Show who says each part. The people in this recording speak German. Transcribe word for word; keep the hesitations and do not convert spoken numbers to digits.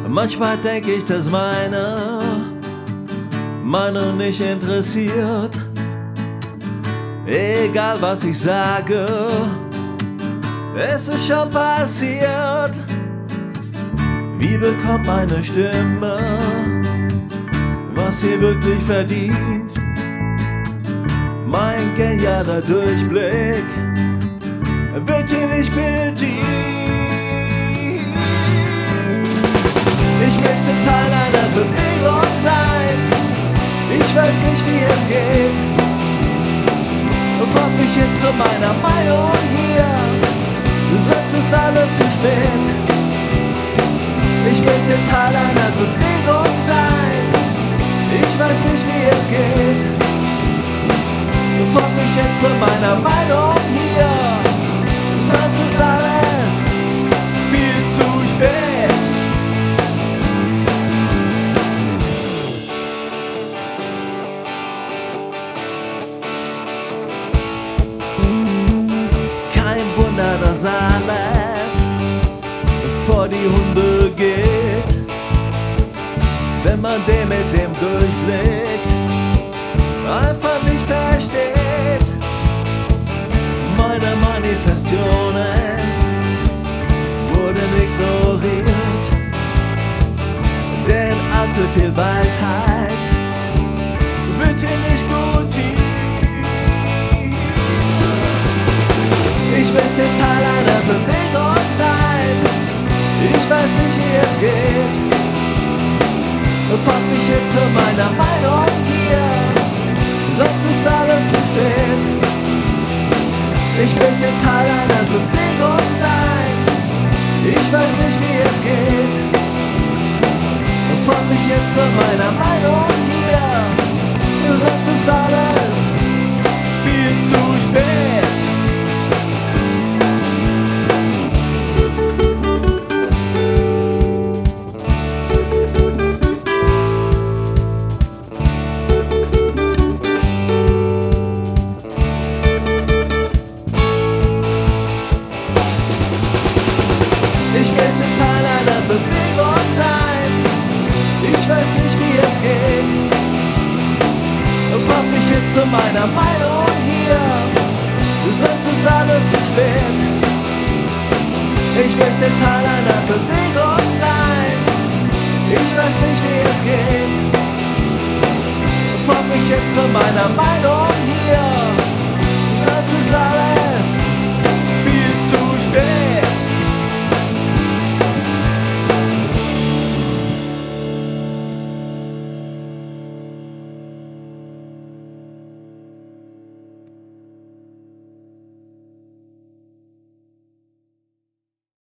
Speaker 1: Manchmal denke ich, dass meine Meinung nicht interessiert. Egal was ich sage, es ist schon passiert. Wie bekommt meine Stimme, was sie wirklich verdient? Mein genialer Durchblick wird hier nicht bedient. Ich möchte Teil einer Bewegung sein. Ich weiß nicht, wie es geht. Frag mich jetzt zu meiner Meinung hier, sonst ist alles zu spät. Ich möchte Teil einer Bewegung sein. Ich weiß nicht, wie es geht. Frag mich jetzt zu meiner Meinung hier, sonst ist alles viel zu spät. Kein Wunder, dass alles vor die Hunde geht, wenn man den mit dem Durchblick einfach nicht versteht. Meine Manifestationen wurden ignoriert, denn allzu viel Weisheit wird hier nicht gutiert. Ich möchte Teil einer Bewegung sein. Ich weiß nicht, wie es geht. Frag mich jetzt zu meiner Meinung hier, sonst ist alles zu spät. Ich möchte Teil einer Bewegung sein. Ich weiß nicht, wie es geht. Frag mich jetzt zu meiner Meinung hier, sonst ist alles viel zu spät. Ich möchte Teil einer Bewegung sein. Ich weiß nicht, wie es geht. Frag mich jetzt zu meiner Meinung hier, sonst ist alles zu spät. Ich möchte Teil einer Bewegung sein. Ich weiß nicht, wie es geht. Frag mich jetzt zu meiner Meinung hier,